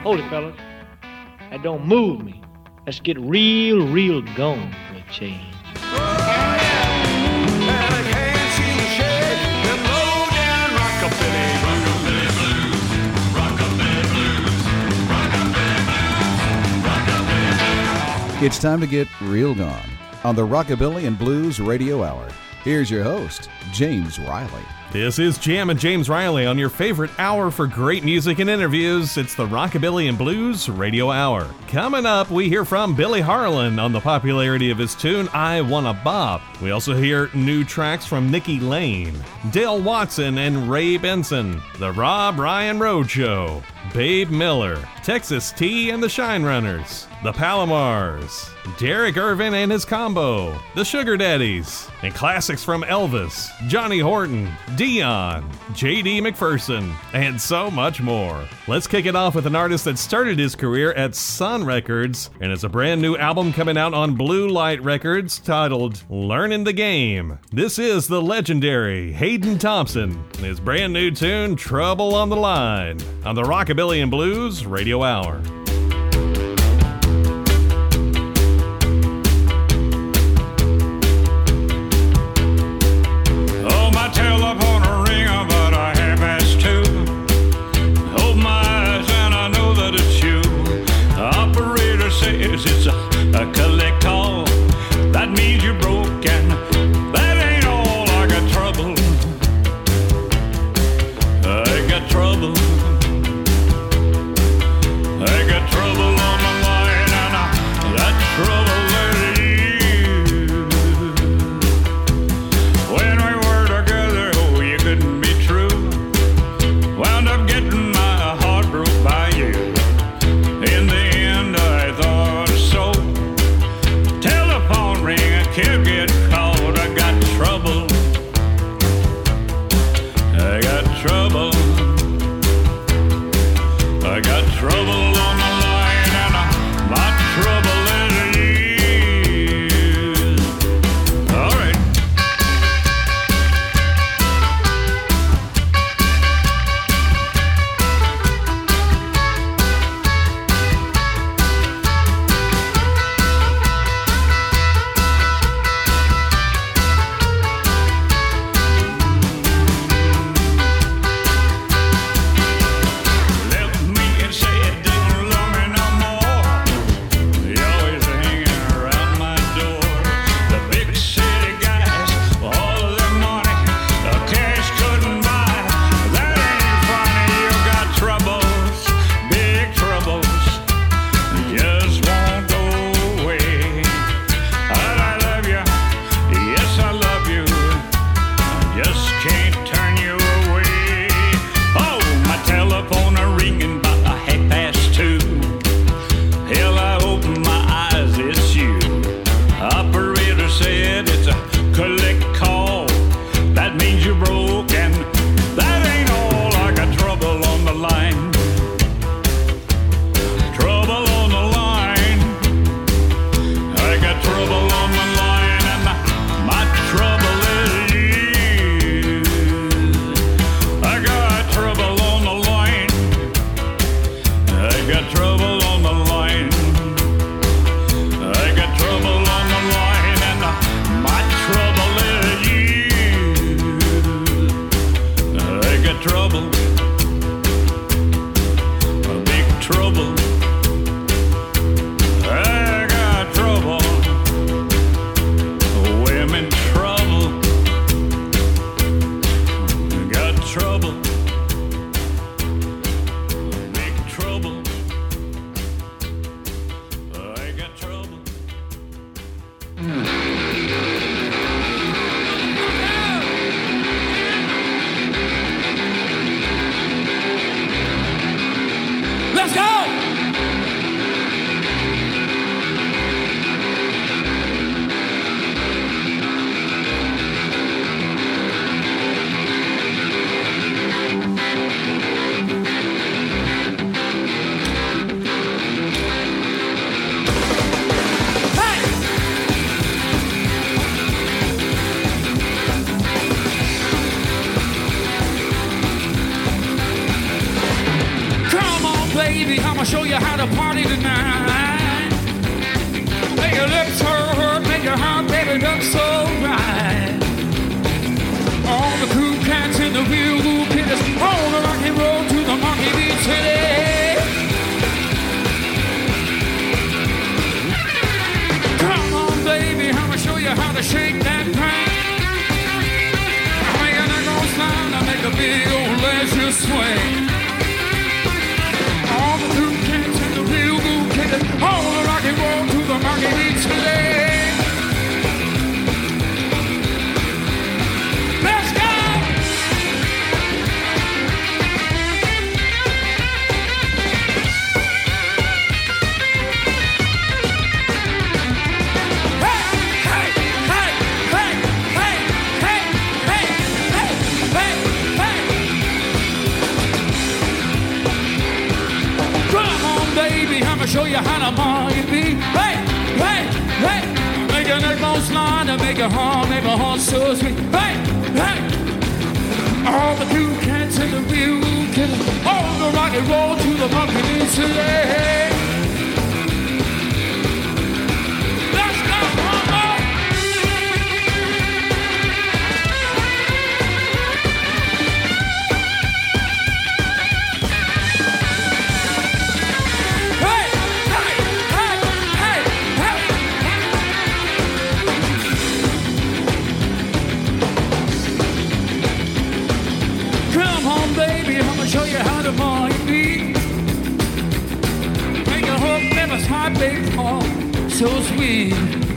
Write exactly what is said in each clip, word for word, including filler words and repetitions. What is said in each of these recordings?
Hold it, fellas. That don't move me. Let's get real, real gone for a change. It's time to get real gone on the Rockabilly and Blues Radio Hour. Here's your host, James Riley. This is Jam and James Riley on your favorite hour for great music and interviews. It's the Rockabilly and Blues Radio Hour. Coming up, we hear from Billy Harlan on the popularity of his tune, I Wanna Bop. We also hear new tracks from Nikki Lane, Dale Watson and Ray Benson, the Rob Ryan Roadshow, Babe Miller, Texas T and the Shine Runners, the Palomars, Derek Irvin and his combo, the Sugar Daddies, and classics from Elvis, Johnny Horton, Dion, J D McPherson, and so much more. Let's kick it off with an artist that started his career at Sun Records and has a brand new album coming out on Blue Light Records titled Learning the Game. This is the legendary Hayden Thompson and his brand new tune, Trouble on the Line, on the Rockabilly and Blues Radio Hour. It's a, a collect call. That means you're broken. That ain't all. I got trouble. I got trouble. I got show you how to party tonight. Make your lips hurt, make your heart, baby, look so right. All the cool cats in the real cool kids on the rock and roll to the Monkey Beach City. Come on, baby, I'ma show you how to shake that crank. Make a neck on slide, I make a big old leisure swing. All the cool cats in the real cool kids on the rock and roll to the Monkey Beach City. Show you how to Monkey Beach. Hey, hey, hey. Make a neck bone slide to make a heart, make a heart so sweet. Hey, hey. All the cool cats in the real killer. All the rock and roll to the Monkey Beach today. Let's go, mama. Show you how to Monkey Beach. Make a hook, never smart, big heart, so sweet.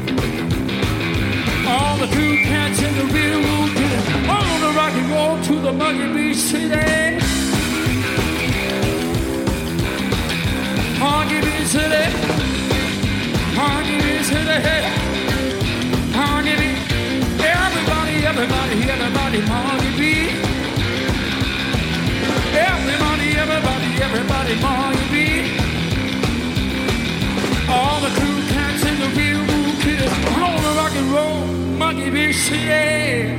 All the cool cats in the real room kid, on the rock and roll to the Monkey Beach City. Monkey Beach City. Monkey Beach City. Monkey Beach. Everybody, everybody, everybody, Monkey Beach. Everybody, everybody, everybody, Monkey Beach. All the cool cats in the real cool kids on the rock and roll, Monkey Beach, yeah.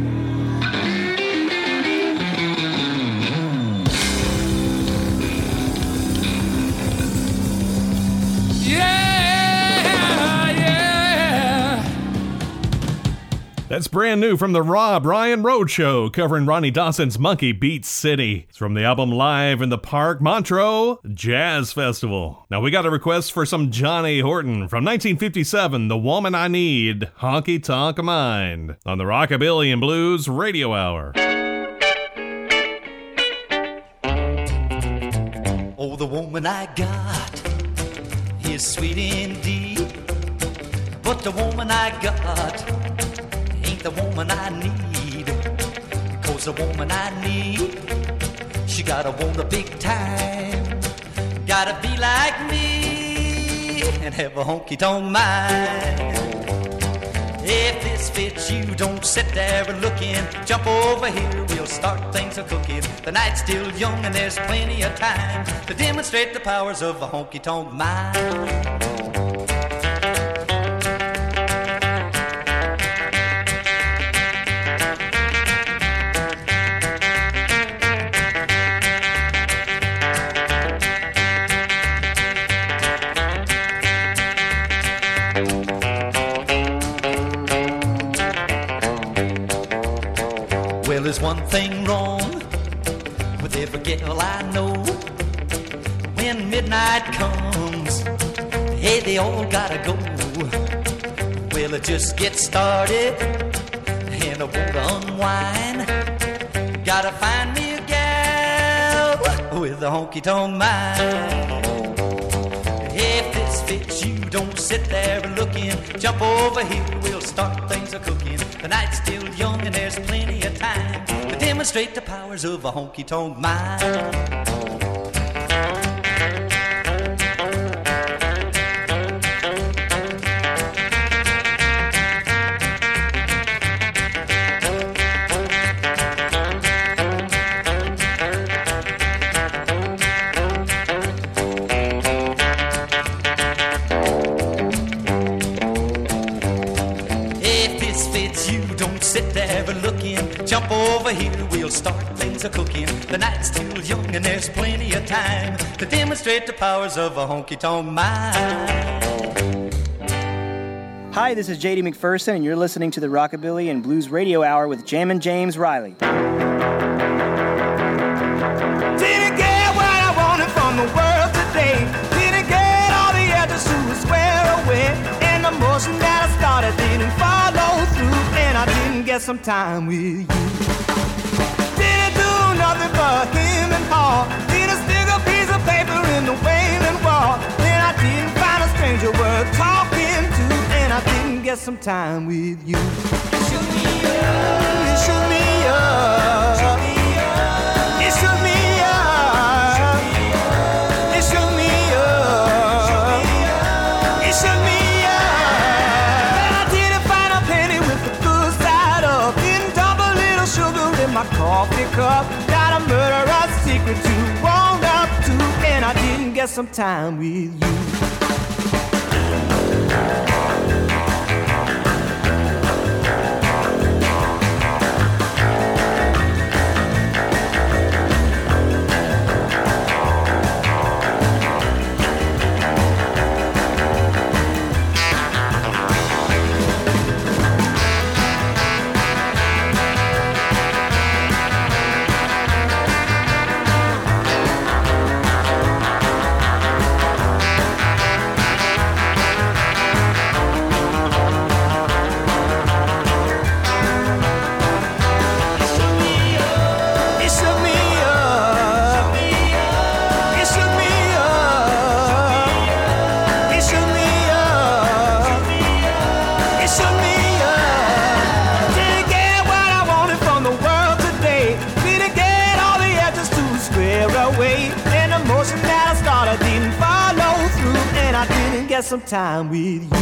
That's brand new from the Rob Ryan Roadshow, covering Ronnie Dawson's Monkey Beach City. It's from the album Live in the Park, Montreux Jazz Festival. Now we got a request for some Johnny Horton from nineteen fifty-seven, The Woman I Need, Honky Tonk Mind, on the Rockabilly and Blues Radio Hour. Oh, the woman I got is sweet indeed, but the woman I got ain't the woman I need. Cause the woman I need, she gotta want a big time, gotta be like me and have a honky-tonk mind. If this fits you, don't sit there and look in. Jump over here, we'll start things a-cooking. The night's still young and there's plenty of time to demonstrate the powers of a honky-tonk mind. Well, there's one thing wrong with every girl I know. When midnight comes, hey, they all gotta go. Well, it just gets started and I wanna unwind. Gotta find me a gal with a honky-tonk mind. If this fits you, don't sit there and look in. Jump over here, we'll start things a-cooking. The night's still young and there's plenty of time to demonstrate the powers of a honky-tonk mind. Sit there looking. Jump over here, we'll start things a cooking. The night's still young and there's plenty of time to demonstrate the powers of a honky-tonk mind. Hi, this is J D McPherson, and you're listening to the Rockabilly and Blues Radio Hour with Jammin' James Riley. Didn't get what I wanted from the world today. Didn't get all the others who swear away. And the motion that I started didn't follow through. And I didn't get some time with you. Didn't do nothing but him and haw. Didn't stick a piece of paper in the Wailing Wall. And I didn't find a stranger worth talking to. And I didn't get some time with you. You shook me up. You shook me up. You shook me up. You shook me up. You shook me up. And I didn't find a penny with the good side up. Didn't dump a little sugar in my coffee cup. Got a murderous secret to wound up to. And I didn't get some time with you. Some time with you.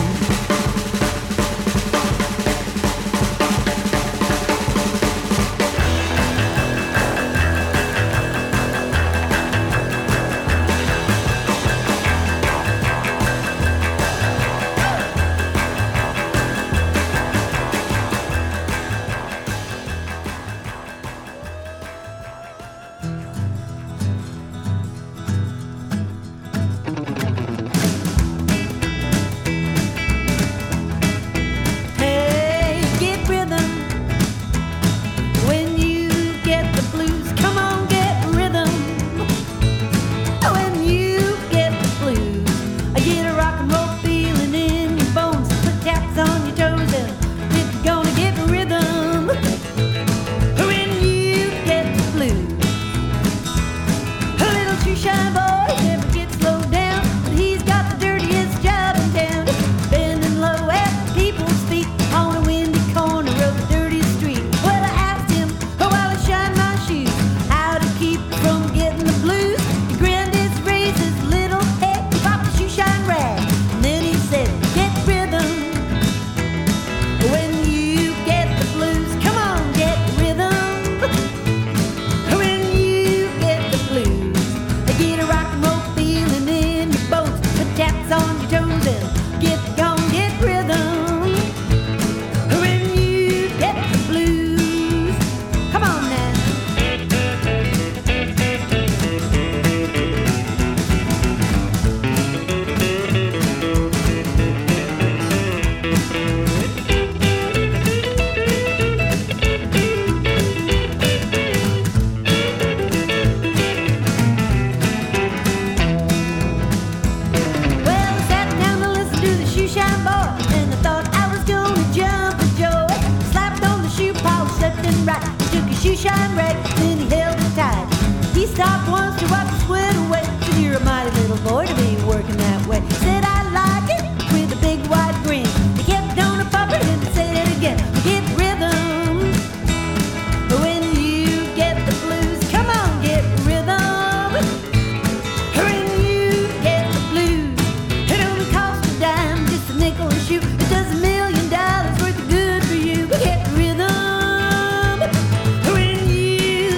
When you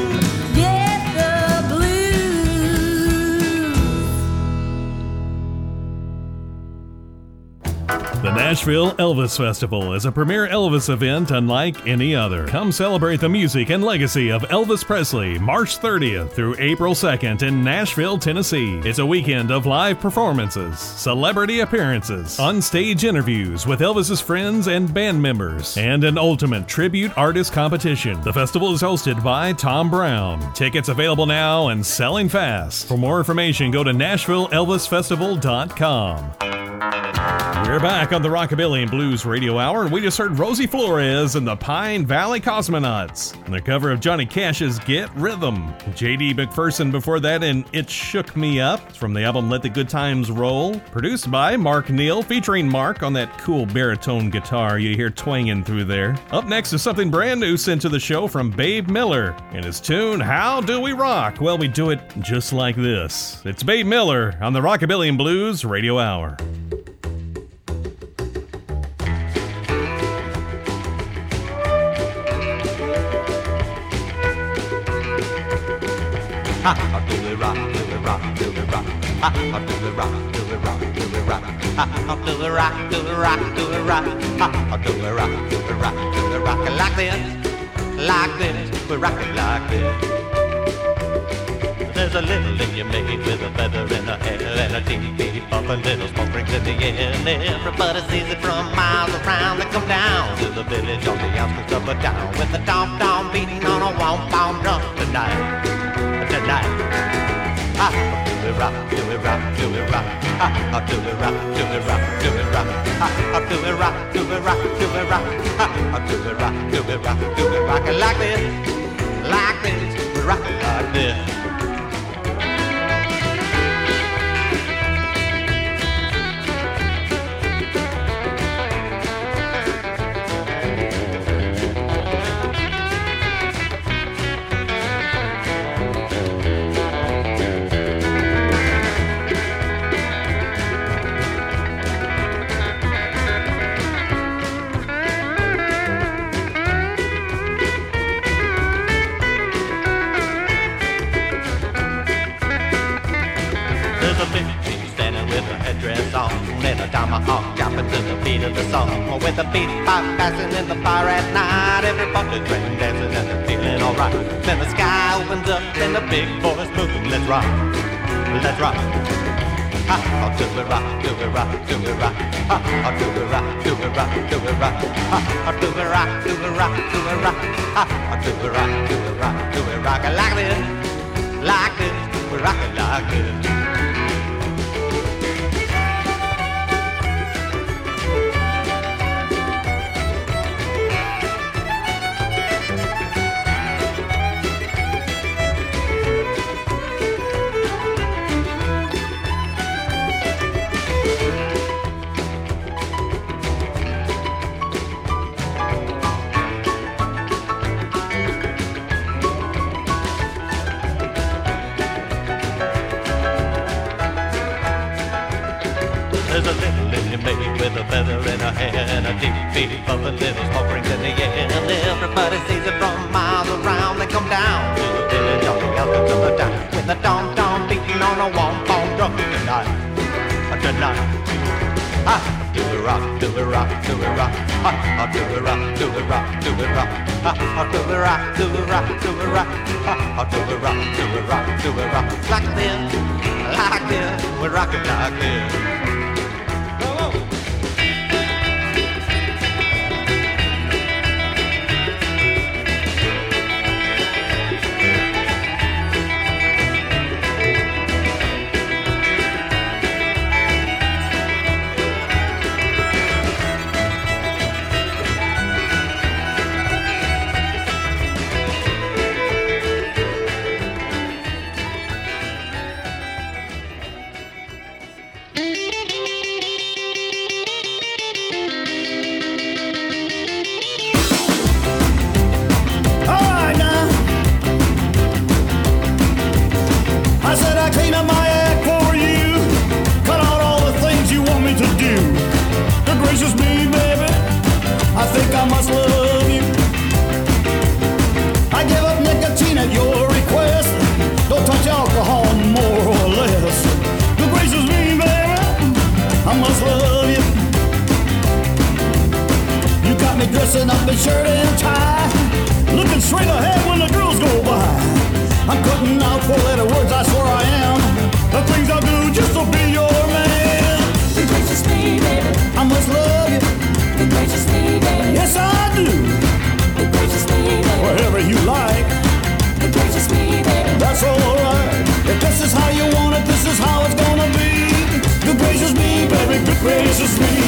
Nashville Elvis Festival is a premier Elvis event unlike any other. Come celebrate the music and legacy of Elvis Presley March thirtieth through April second in Nashville, Tennessee. It's a weekend of live performances, celebrity appearances, on-stage interviews with Elvis's friends and band members, and an ultimate tribute artist competition. The festival is hosted by Tom Brown. Tickets available now and selling fast. For more information, go to Nashville Elvis Festival dot com. We're back on the Rockabilly and Blues Radio Hour, and we just heard Rosie Flores and the Pine Valley Cosmonauts on the cover of Johnny Cash's Get Rhythm. J D McPherson before that in It Shook Me Up. It's from the album Let the Good Times Roll. Produced by Mark Neal, featuring Mark on that cool baritone guitar you hear twanging through there. Up next is something brand new sent to the show from Babe Miller and his tune, How Do We Rock? Well, we do it just like this. It's Babe Miller on the Rockabilly and Blues Radio Hour. How do we rock, do we rock, do we rock? How do we rock, do we rock, do we rock? How do we rock, do we rock, do we rock? How do we rock, do we rock, do we rock? Like this, like this, we rock it like this. There's a little lady made with a feather in her hair and a deep, deep up and little smoke rings in the air. And everybody sees it from miles around. They come down to the village on the outskirts of a town with a tom-tom beating on a womp-bomb drum tonight. Tonight, ah, do we rock, do we rock, do we rock, ah, do we rock, do we rock, do we rock, ah, do we rock, do we rock, do we rock, ah, do we rock, do we rock, do we rock it like this, like this, we rock it like this. And a tomahawk chopping to the beat of the song. With a beat pop passing in the fire at night. Everybody's drinking, dancing and they're feeling alright. Then the sky opens up and the big boys moving. Let's rock, let's rock. Ha, do we rock, do we rock, do we rock? Ha, do we rock, do we rock, do we rock? Ha, do we rock, do we rock, do we rock? Ha, do we rock, do we rock, do we rock? Like this, like this, we rock it like this. With a feather in her hair and a deep beat puffing little smoke rings in the air. And everybody sees it from miles around. They come down to the village on the outskirts of the town with a tom-tom beating on a womp-bomb drum tonight, tonight. Ah, do we rock, do we rock, do we rock? Ah, do we rock, do we rock, do we rock? Ah, do we rock, do we rock, do we rock? Ah, do we rock, do we rock, do we rock? Like this, like this, we rock it like this. Thank you. gracious me.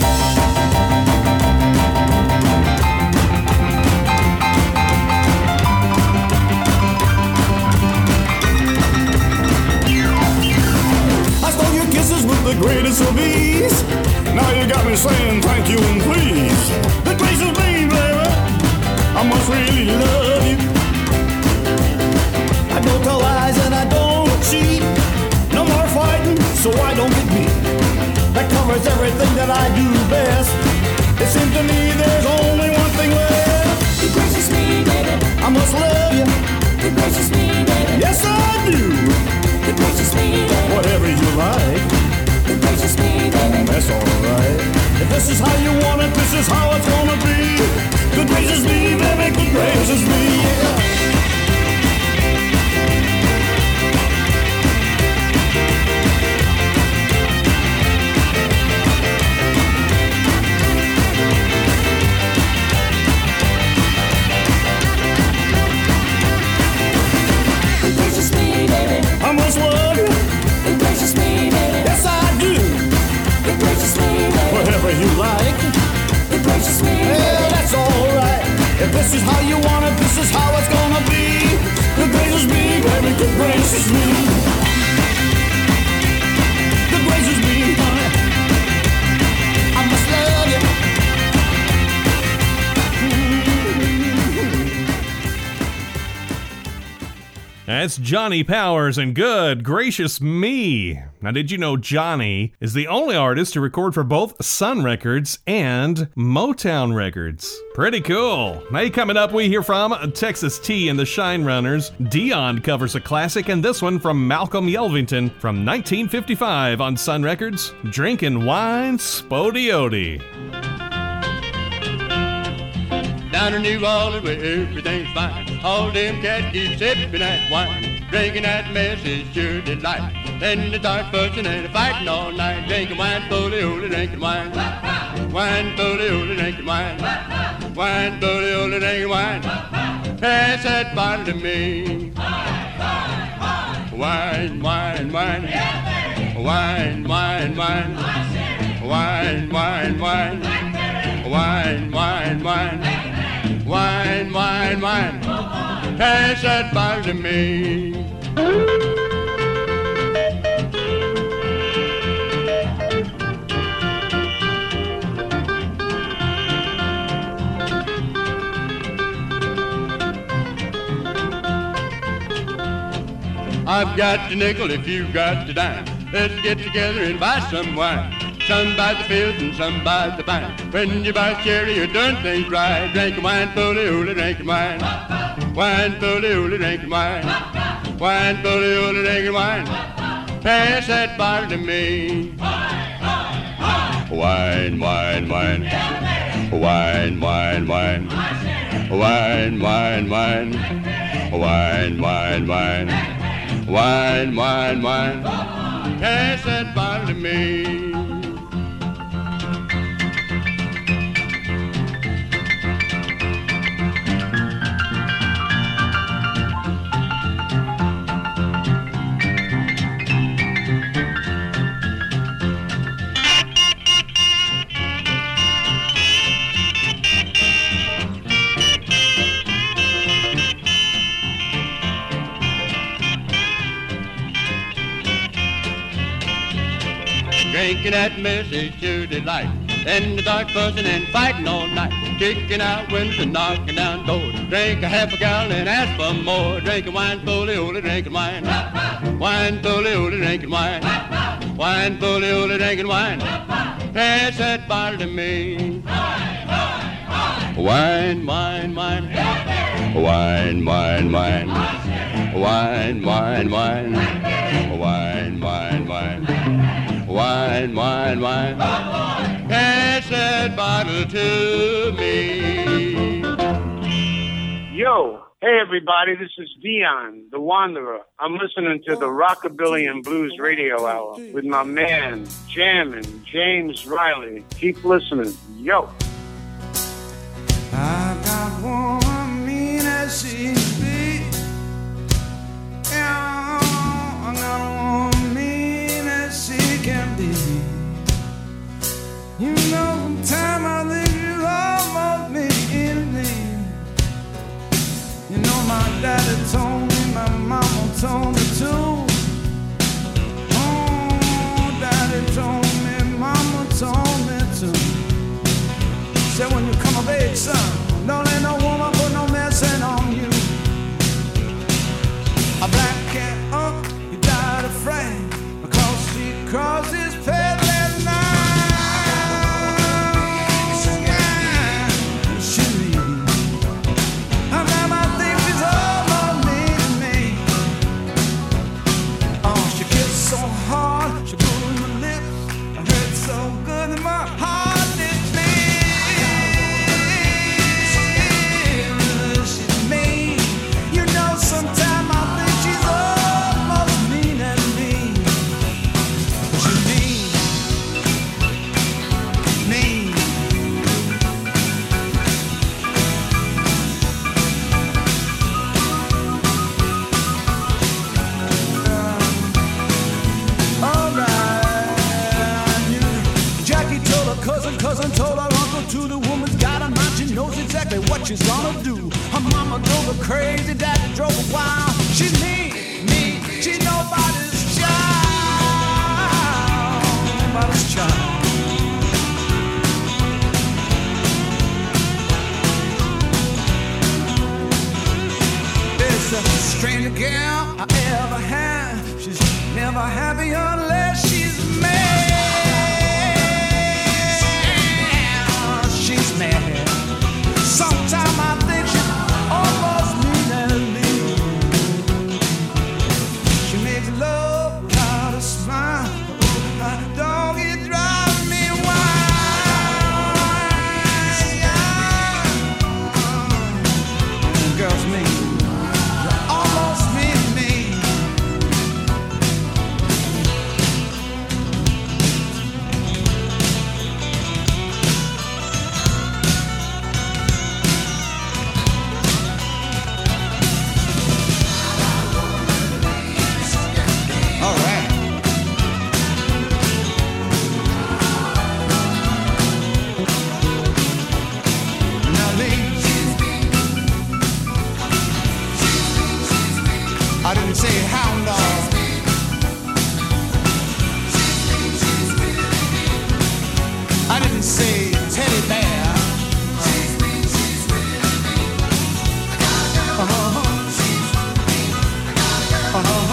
I stole your kisses with the greatest of ease. Now you got me saying thank you and please. The gracious me, baby, I must really love you. I don't tell lies and I don't cheat. No more fighting, so I don't get beat. That covers everything that I do best. It seems to me there's only one thing left. The gracious me, baby, I must love you. the gracious me, baby, Yes, I do. the gracious me, baby, Whatever you like, the gracious me, baby. that's alright. If this is how you want it, this is how it's gonna be. Good gracious me, baby, good gracious me, yeah. The gracious me, baby, I must love you. the gracious me, baby, Yes, I do. the gracious me, baby, Whatever you like, the gracious me, yeah, baby. that's alright. If this is how you want it, this is how it's gonna be. Good gracious me, baby, good gracious me. Good gracious me, honey, I must love you. That's Johnny Powers and Good Gracious Me. Now, did you know Johnny is the only artist to record for both Sun Records and Motown Records? Pretty cool. Now, coming up, we hear from Texas T and the Shine Runners. Dion covers a classic, and this one from Malcolm Yelvington from nineteen fifty-five on Sun Records, Drinking Wine Spodioti. Down in New Orleans where everything's fine, all them cats keep sipping that wine, drinking that mess is sure delight. Then they start fussing and fighting all night, drinking wine, foley-oley, drinking wine, wine, foley-oley, drinking wine, wine, foley-oley, drinking wine. Pass that bottle to me. Wine, wine, wine, wine, wine, wine, wine, wine, wine, wine, wine, wine. Wine, wine, wine, pass that bottle to me. I've got the nickel if you've got the dime. Let's get together and buy some wine. Some by the fields and some by the vine. When you buy cherry, you're doing things right. Drinking wine, foley-oley, drinking wine. Wine, foley-oley, drinking wine. Wine, foley-oley, drinking wine. Pass that bottle to me. Wine, wine, wine. Wine, wine, wine. Wine, wine, wine. Wine, wine, wine. Wine, wine, wine. Pass that bottle to me. Drinking that mess is sure delight. Then the dark fussing and fighting all night, kicking out windows and knocking down doors. Drink a half a gallon and ask for more. Drinking wine, foley-oley, drinking wine. Wine, foley-oley, drinking wine. Wine, foley-oley, drinking wine. Pass that bottle to me. Wine, wine, wine. Wine, wine, wine. Wine, wine, wine. Wine, wine, wine. Wine, wine, wine. Pass that bottle to me. Yo, hey everybody, this is Dion, the Wanderer. I'm listening to the Rockabilly and Blues Radio Hour with my man, Jammin' James Riley. Keep listening. Yo. I got one mean as she be. Yeah, I got one mean as she can be. my daddy told me, my mama told me too. Oh, daddy told me, mama told me too. Said when you come of age, son, don't let no woman put no messing on you. A black cat, oh, he died afraid because she crossed his path last night. Cousin told her uncle to the woman's got a mind. She knows exactly what she's gonna do. Her mama drove her crazy, daddy drove her wild. She's me, me, she's nobody's child, nobody's child. It's the strangest girl I ever had. She's never happy unless she's mad. Sometimes I think she's almost mean and leave. She makes love without a smile. My dog, it drives me wild. Girls, me, almost mean me. I didn't say hound dog. I didn't say teddy bear. Uh-huh. Uh-huh. Uh-huh.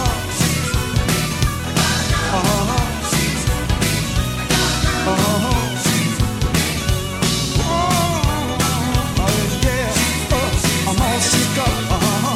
Uh-huh. Oh, yeah. Oh, I'm all shook up. Uh-huh.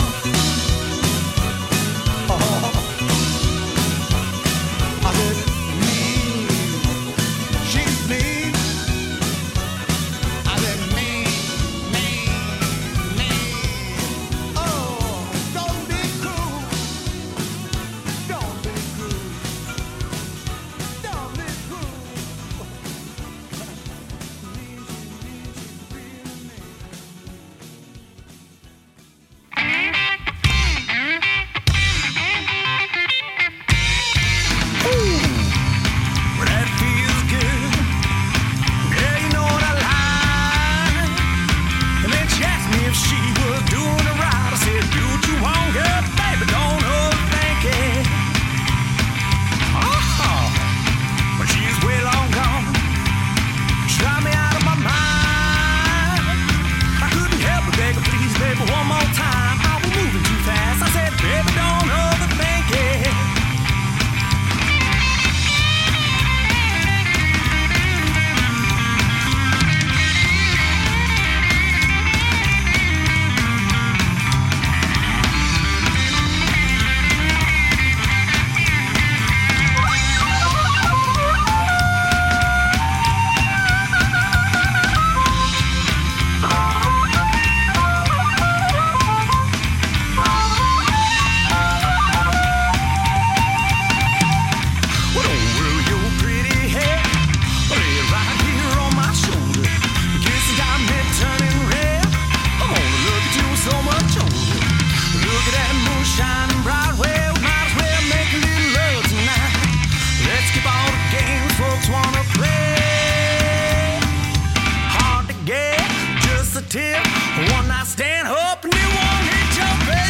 tip. One night stand, hoping you won't hit your face.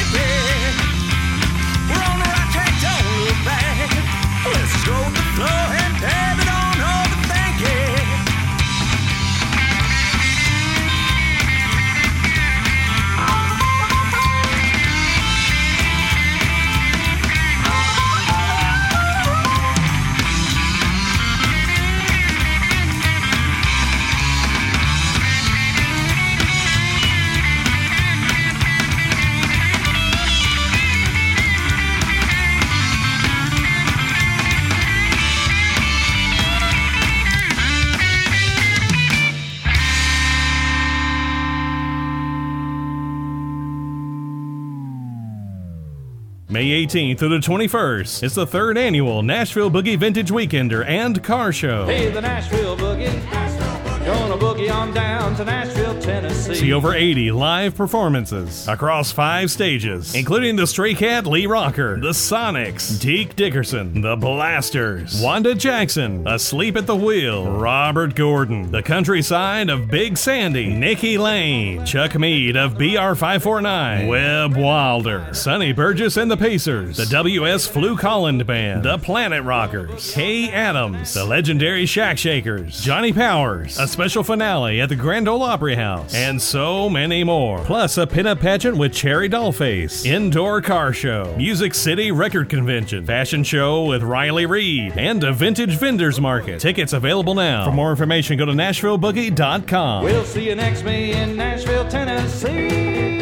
May eighteenth through the twenty-first, it's the third annual Nashville Boogie Vintage Weekender and Car Show. Hey, the Nashville Boogie, gonna boogie on down to Nashville, Tennessee. See over eighty live performances across five stages, including the Stray Cat Lee Rocker, the Sonics, Deke Dickerson, the Blasters, Wanda Jackson, Asleep at the Wheel, Robert Gordon, the Countryside of Big Sandy, Nikki Lane, Chuck Mead of B R five forty-nine, Webb Wilder, Sonny Burgess and the Pacers, the W S Fluke Holland Band, the Planet Rockers, Kay Adams, the legendary Shack Shakers, Johnny Powers, a special finale at the Grand Ole Opry House, and so many more. Plus a pinup pageant with Cherry Dollface, indoor car show, Music City Record Convention, fashion show with Riley Reid, and a vintage vendors market. Tickets available now. For more information, go to nashville boogie dot com. We'll see you next May in Nashville, Tennessee.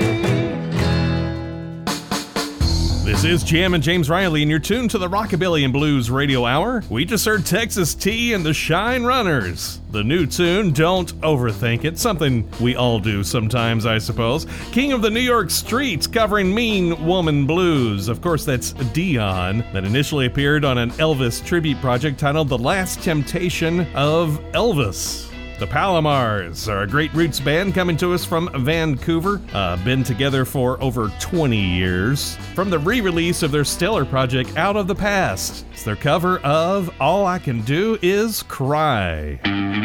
This is Jammin' James Riley, and you're tuned to the Rockabilly and Blues Radio Hour. We just heard Texas T and the Shine Runners. The new tune, Don't Overthink It, something we all do sometimes, I suppose. King of the New York Streets covering Mean Woman Blues. Of course, that's Dion, that initially appeared on an Elvis tribute project titled The Last Temptation of Elvis. The Palomars are a great roots band coming to us from Vancouver. Uh, been together for over twenty years. From the re-release of their stellar project, Out of the Past, it's their cover of All I Can Do Is Cry.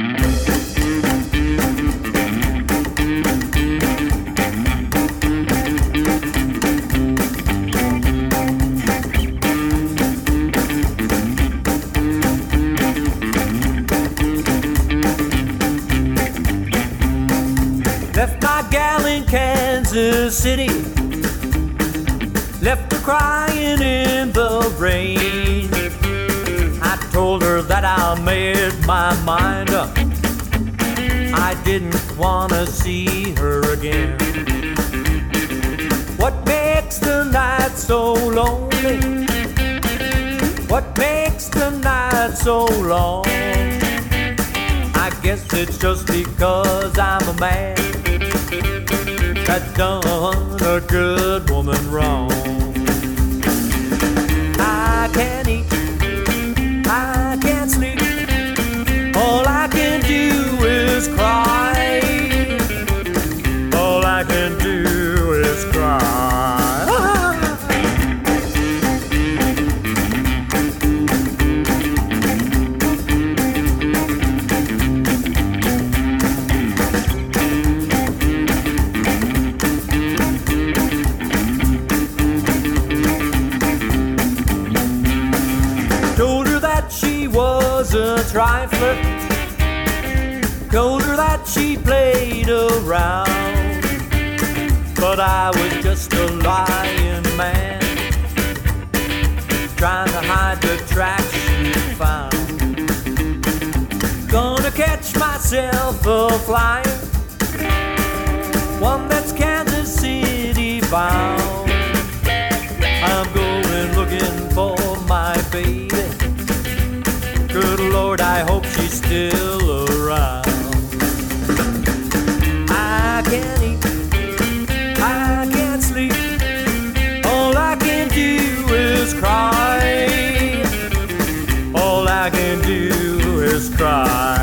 Kansas City, left her crying in the rain. I told her that I made my mind up, I didn't wanna see her again. What makes the night so lonely? What makes the night so long? I guess it's just because I'm a man that done a good woman wrong. I can't eat, I can't sleep, all I can do is cry. All I can do is cry. A trifler, told her that she played around, but I was just a lying man, trying to hide the tracks she found. Gonna catch myself a flyer, one that's Kansas City bound. I'm going looking for my baby. Good Lord, I hope she's still around. I can't eat, I can't sleep, all I can do is cry. All I can do is cry.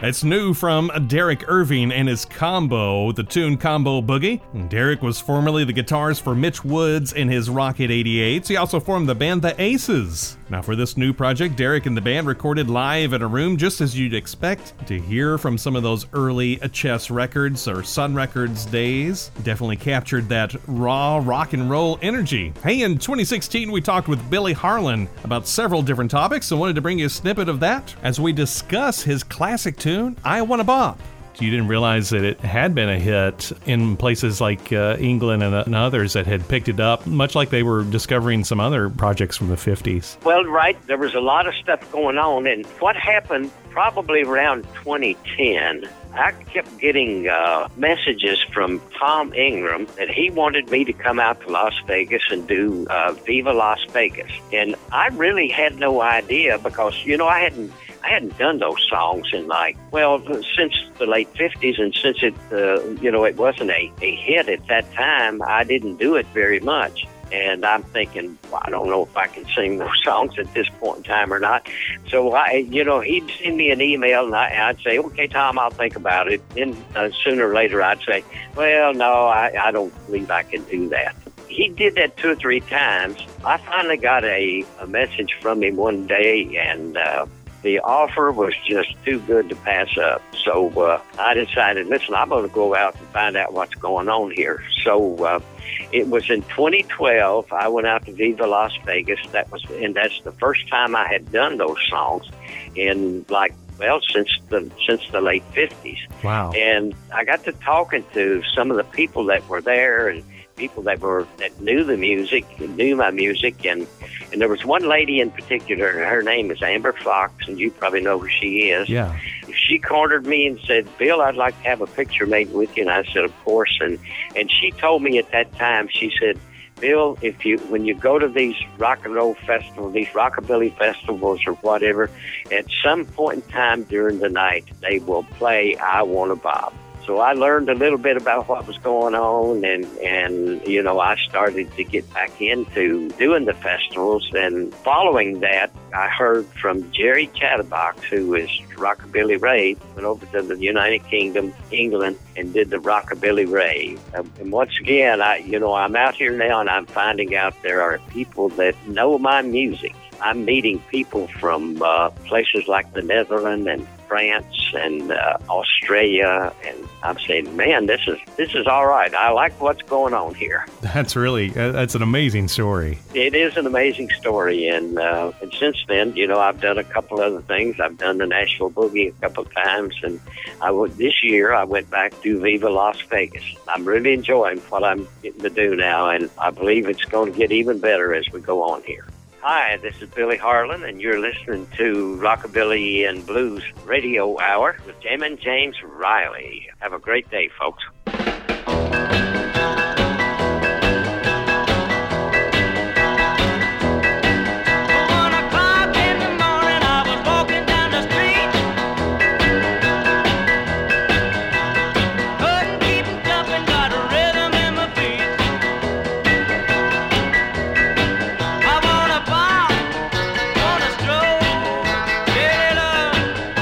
It's new from Derek Irving and his combo, the tune Combo Boogie. Derek was formerly the guitars for Mitch Woods in his Rocket eighty-eights. He also formed the band The Aces. Now for this new project, Derek and the band recorded live in a room just as you'd expect to hear from some of those early Chess Records or Sun Records days. Definitely captured that raw rock and roll energy. Hey, in twenty sixteen, we talked with Billy Harlan about several different topics and wanted to bring you a snippet of that as we discuss his classic tune, I Wanna Bop. You didn't realize that it had been a hit in places like uh, England and, uh, and others that had picked it up, much like they were discovering some other projects from the fifties. Well, right, there was a lot of stuff going on, and what happened probably around twenty ten, I kept getting uh, messages from Tom Ingram that he wanted me to come out to Las Vegas and do uh, Viva Las Vegas. And I really had no idea because, you know, I hadn't I hadn't done those songs in like, well, since the late fifties, and since it, uh, you know, it wasn't a, a hit at that time, I didn't do it very much. And I'm thinking, well, I don't know if I can sing those songs at this point in time or not. So, I, you know, he'd send me an email, and I, I'd say, okay, Tom, I'll think about it. Then uh, sooner or later, I'd say, well, no, I, I don't believe I can do that. He did that two or three times. I finally got a, a message from him one day, and uh, the offer was just too good to pass up. So uh, I decided, listen, I'm going to go out and find out what's going on here. So uh, it was in twenty twelve. I went out to Viva Las Vegas. That was, and that's the first time I had done those songs in like, well, since the since the late fifties. Wow. And I got to talking to some of the people that were there and people that were that knew the music, knew my music, and and there was one lady in particular. Her name is Amber Fox, and you probably know who she is. Yeah. She cornered me and said, "Bill, I'd like to have a picture made with you." And I said, "Of course." And and she told me at that time, she said, "Bill, if you when you go to these rock and roll festivals, these rockabilly festivals or whatever, at some point in time during the night, they will play I Wanna Bop." So I learned a little bit about what was going on, and, and, you know, I started to get back into doing the festivals. And following that, I heard from Jerry Chatterbox, who is Rockabilly Rave, went over to the United Kingdom, England, and did the Rockabilly Rave. And once again, I, you know, I'm out here now, and I'm finding out there are people that know my music. I'm meeting people from uh, places like the Netherlands and France and uh, Australia, and I'm saying, man, this is this is all right. I like what's going on here. That's really that's an amazing story. It is an amazing story, and uh, and since then, you know, I've done a couple other things. I've done the Nashville Boogie a couple of times, and I w- this year I went back to Viva Las Vegas. I'm really enjoying what I'm getting to do now, and I believe it's going to get even better as we go on here. Hi, this is Billy Harlan, and you're listening to Rockabilly and Blues Radio Hour with Jammin' James Riley. Have a great day, folks.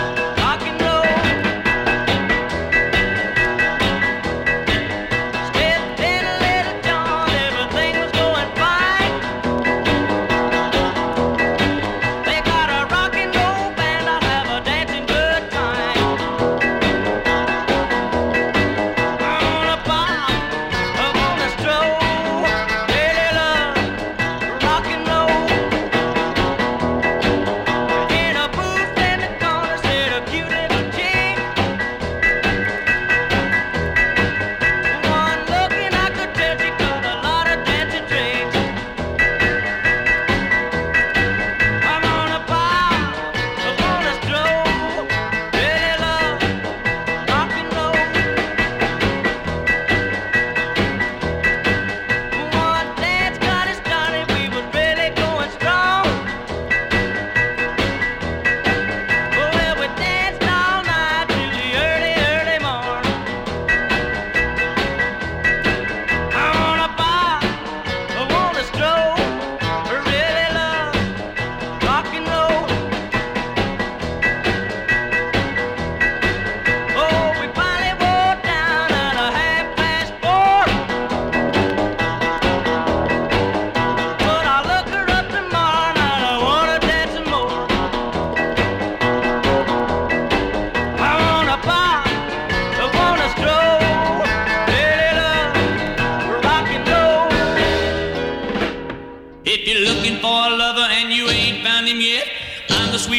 Stay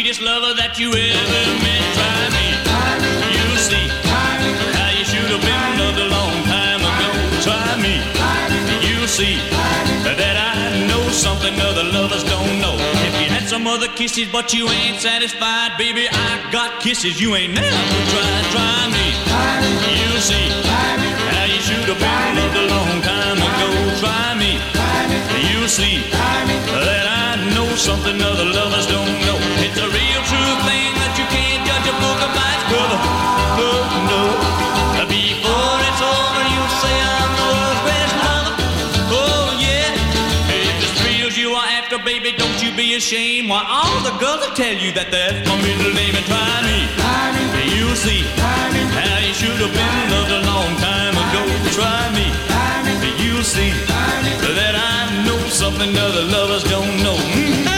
sweetest lover that you ever met. Try me, you'll see how you should have been loved a long time ago. Try me, you'll see that I know something other lovers don't know. If you had some other kisses but you ain't satisfied, baby, I got kisses you ain't never tried. Try me, you'll see how you should have been loved a long time ago. Try me, you'll see that I know something other lovers don't know. It's a real true thing that you can't judge a book by its cover. Oh no, before it's over you'll say I'm the world's greatest lover. Oh yeah, if it's thrills you are after, baby, don't you be ashamed. Why, all the girls will tell you that that's my middle name. And try me, you'll see how you should have been loved a long time ago. Try me, you'll see that I know something other lovers don't know. Mm-hmm.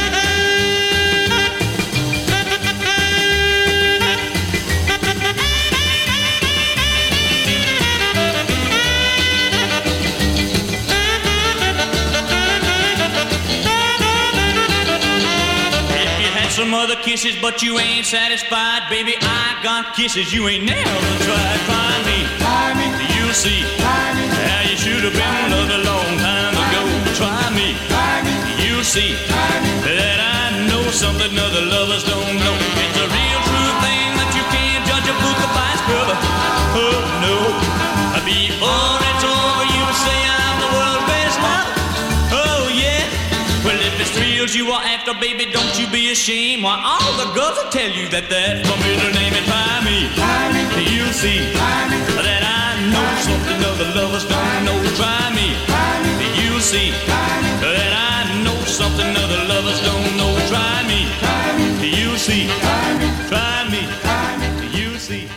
Some other kisses, but you ain't satisfied, baby. I got kisses you ain't never tried. Try me, you'll see how you should have been loved a long time ago. Try me, you'll see that I know something other lovers don't know. It's a real true thing that you can't judge a book by its cover. Oh no, before it's over, you'll say I'm the world's best lover. Oh yeah. Well, if it's thrills you are after, baby, don't you be ashamed. Why, all the girls will tell you that that's my middle name. And try me, you'll see that I know something other lovers don't know. Try me, you'll see that I know something other lovers don't know. Try me, you'll see. Try me, you'll see.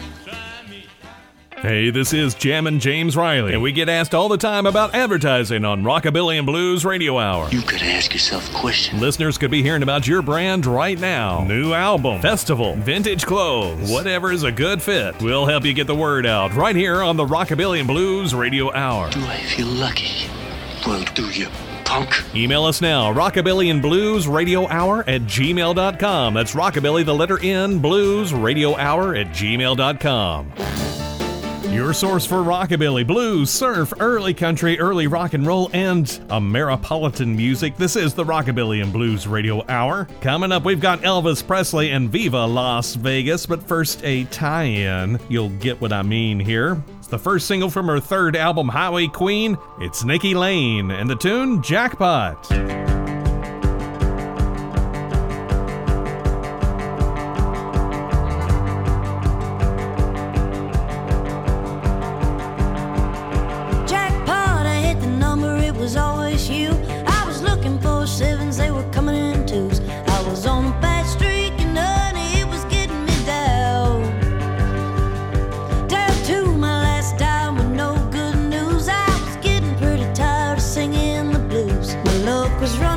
Hey, this is Jammin' James Riley, and we get asked all the time about advertising on Rockabilly and Blues Radio Hour. You could ask yourself a question. Listeners could be hearing about your brand right now. New album, festival, vintage clothes, whatever is a good fit. We'll help you get the word out right here on the Rockabilly and Blues Radio Hour. Do I feel lucky? Well, do you, punk? Email us now, rockabilly and blues radio hour at gmail dot com. That's rockabilly, the letter N, blues radio hour at gmail dot com. Your source for rockabilly, blues, surf, early country, early rock and roll, and Ameripolitan music. This is the Rockabilly and Blues Radio Hour. Coming up, we've got Elvis Presley and Viva Las Vegas, but first a tie-in. You'll get what I mean here. It's the first single from her third album, Highway Queen. It's Nikki Lane, and the tune, Jackpot. Was running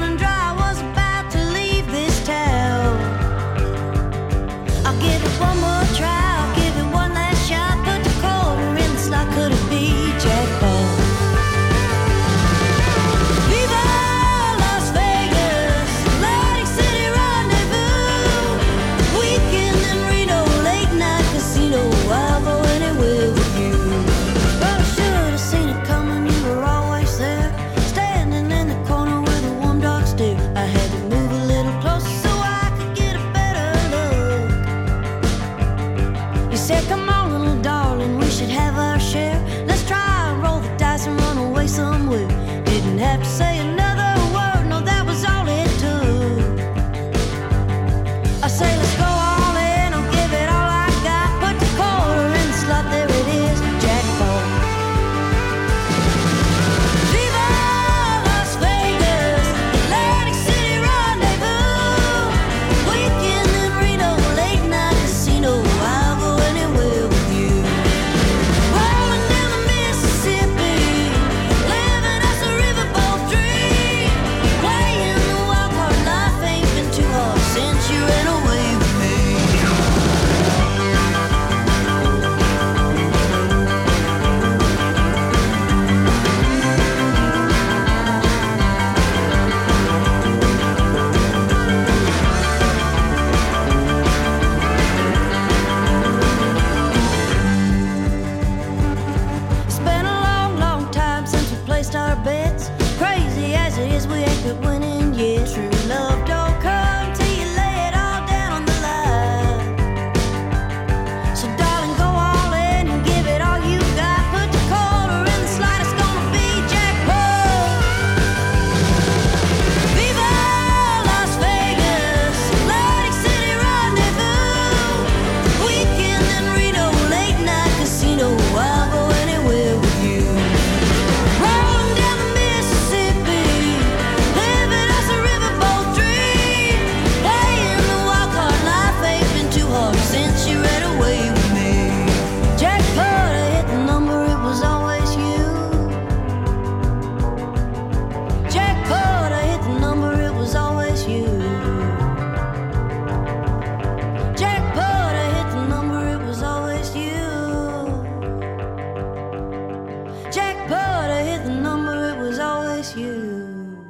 miss you.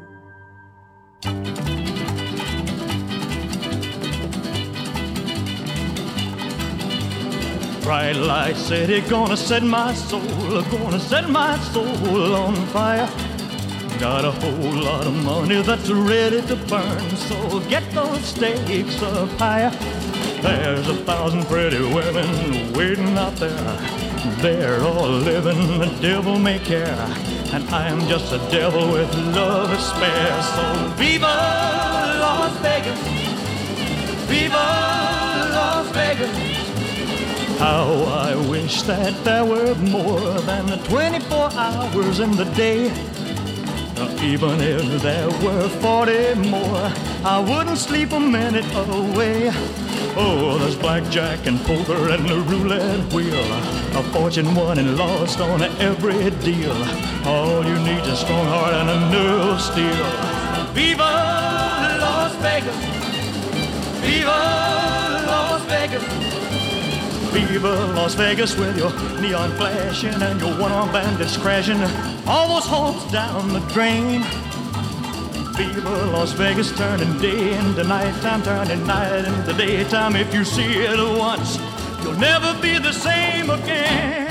Bright light city, gonna set my soul, gonna set my soul on fire. Got a whole lot of money that's ready to burn, so get those stakes up higher. There's a thousand pretty women waiting out there. They're all living the devil may care, and I am just a devil with love to spare. So viva Las Vegas, viva Las Vegas. How I wish that there were more than the twenty-four hours in the day. Uh, even if there were forty more, I wouldn't sleep a minute away. Oh, there's blackjack and poker and the roulette wheel, a fortune won and lost on every deal. All you need is a strong heart and a nerve of steel. Viva Las Vegas, viva Las Vegas. Viva Las Vegas with your neon flashing and your one-armed bandits crashing all those hopes down the drain. Viva Las Vegas, turning day into nighttime, turning night into daytime. If you see it once, you'll never be the same again.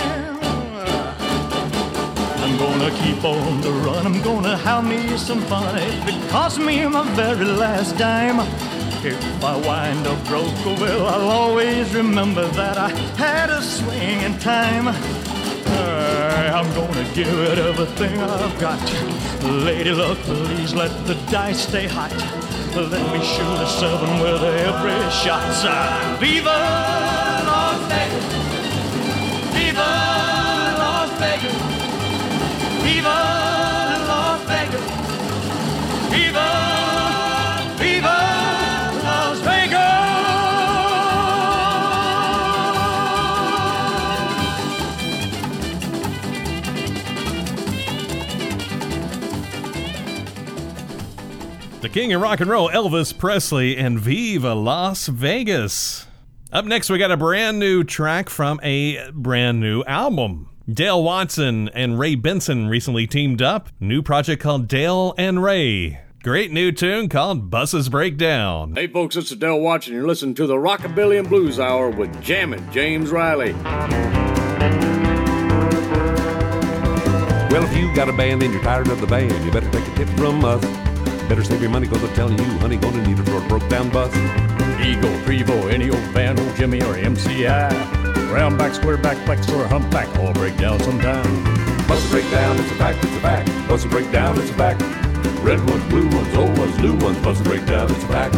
I'm gonna keep on the run, I'm gonna have me some fun. If it costs me my very last dime, if I wind up broke, well, I'll always remember that I had a swing in time. Uh, I'm gonna give it everything I've got. Lady luck, please let the dice stay hot. Let me shoot a seven with every shot. Uh, Viva Las Vegas, Viva Las Vegas, Viva Las Vegas, Viva, Viva Las Vegas. The king of rock and roll, Elvis Presley, and Viva Las Vegas. Up next, we got a brand new track from a brand new album. Dale Watson and Ray Benson recently teamed up. New project called Dale and Ray. Great new tune called Buses Break Down. Hey folks, it's Dale Watson. You're listening to the Rockabilly and Blues Hour with Jammin' James Riley. Well, if you got a band and you're tired of the band, you better take a tip from us. Better save your money, cause I'm telling you, honey, gonna need it for a broke down bus. Eagle, Prevo, any old band, old Jimmy or M C I. Roundback, squareback, flex, or humpback, all break down sometime. Buses break down, it's a fact, it's a fact. Buses break down, it's a fact. Red ones, blue ones, old ones, new ones, buses break down, it's a fact.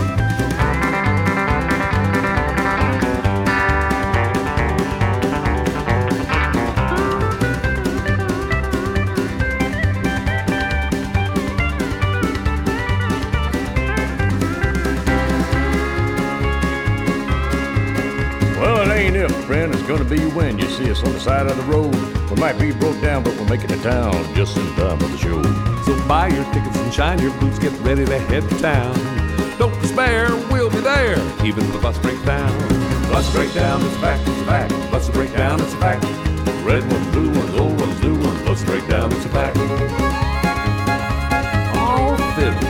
Friend, it's gonna be when you see us on the side of the road. We might be broke down, but we're making it town just in time for the show. So buy your tickets and shine your boots, get ready to head to town. Don't despair, we'll be there, even if the bus breaks down. Bus break down, it's a fact, it's a fact. Bus break down, it's a fact. Red ones, blue ones, old ones, new ones, bus break down, it's a fact. All fiddle.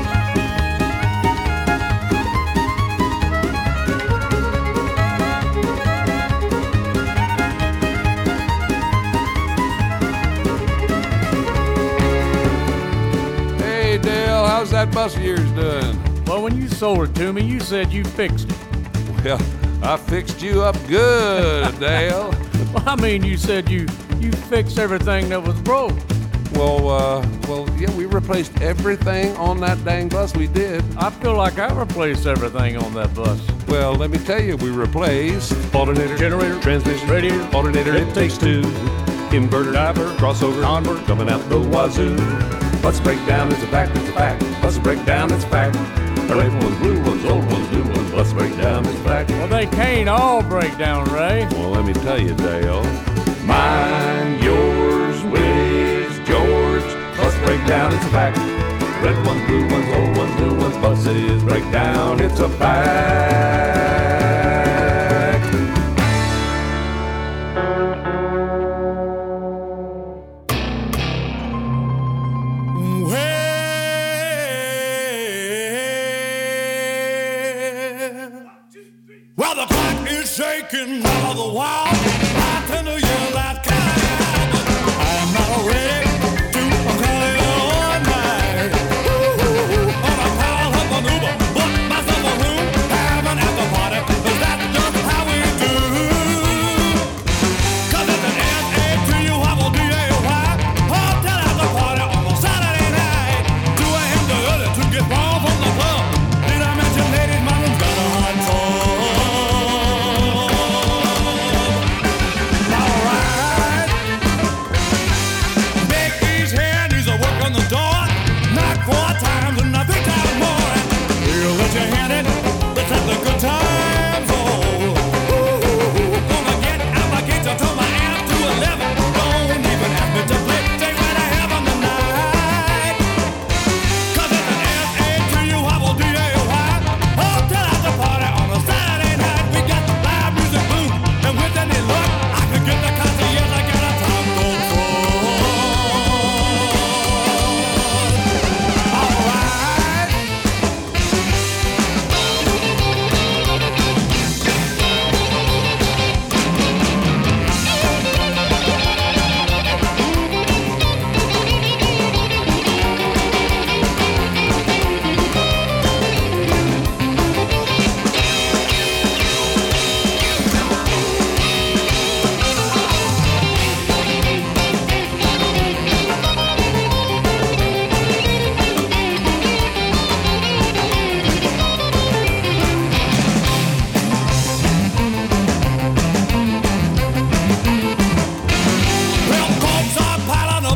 How's that bus of yours doing? Well, when you sold it to me, you said you fixed it. Well, I fixed you up good, Dale. Well, I mean, you said you you fixed everything that was broke. Well, uh, well, yeah, we replaced everything on that dang bus. We did. I feel like I replaced everything on that bus. Well, let me tell you, we replaced alternator, generator, transmission, radiator, alternator. It, it takes two. Inverter, diver, crossover, convert, coming out the wazoo. Bus break down, it's a fact, it's a fact. Bus break down, it's a fact. Red ones, blue ones, old ones, new ones. Bus break down, it's a fact. Well, they can't all break down, Ray. Well, let me tell you, Dale. Mine, yours, Willie's, George. Bus break down, it's a fact. Red ones, blue ones, old ones, new ones. Buses break down, it's a fact. Well,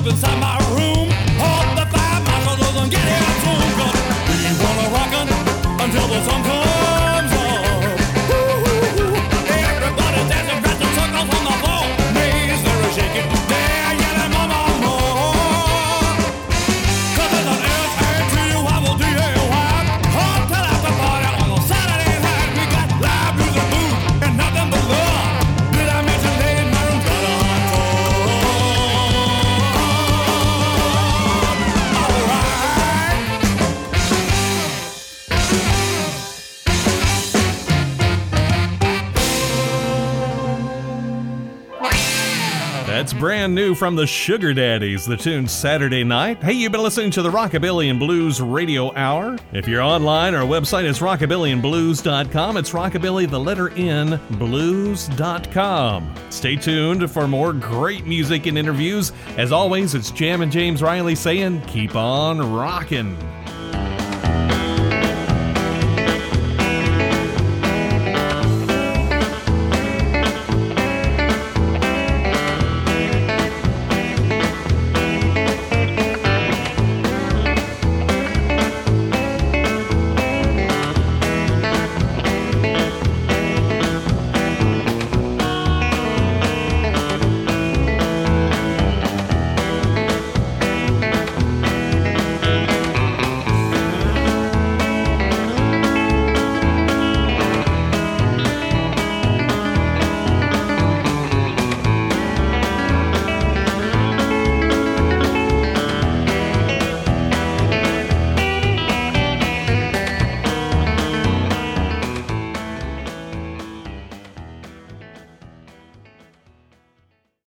up inside my room. Hope the fire marshal doesn't get here soon. 'Cause we wanna rockin' until the sun comes up. Ooh, everybody dancing, dressing circles on the floor. Knees they're shaking, they're yelling mama more. 'Cause there's an S A T Y D A Y hotel after party on a Saturday night. We got live music, booze, and nothing but love. Did I mention Lady Maron's got a hot That's brand new from the Sugar Daddies, the tune Saturday Night. Hey, you've been listening to the Rockabilly and Blues Radio Hour. If you're online, our website is rockabilly and blues dot com. It's rockabilly, the letter N, blues dot com. Stay tuned for more great music and interviews. As always, it's Jam and James Riley saying, keep on rockin'.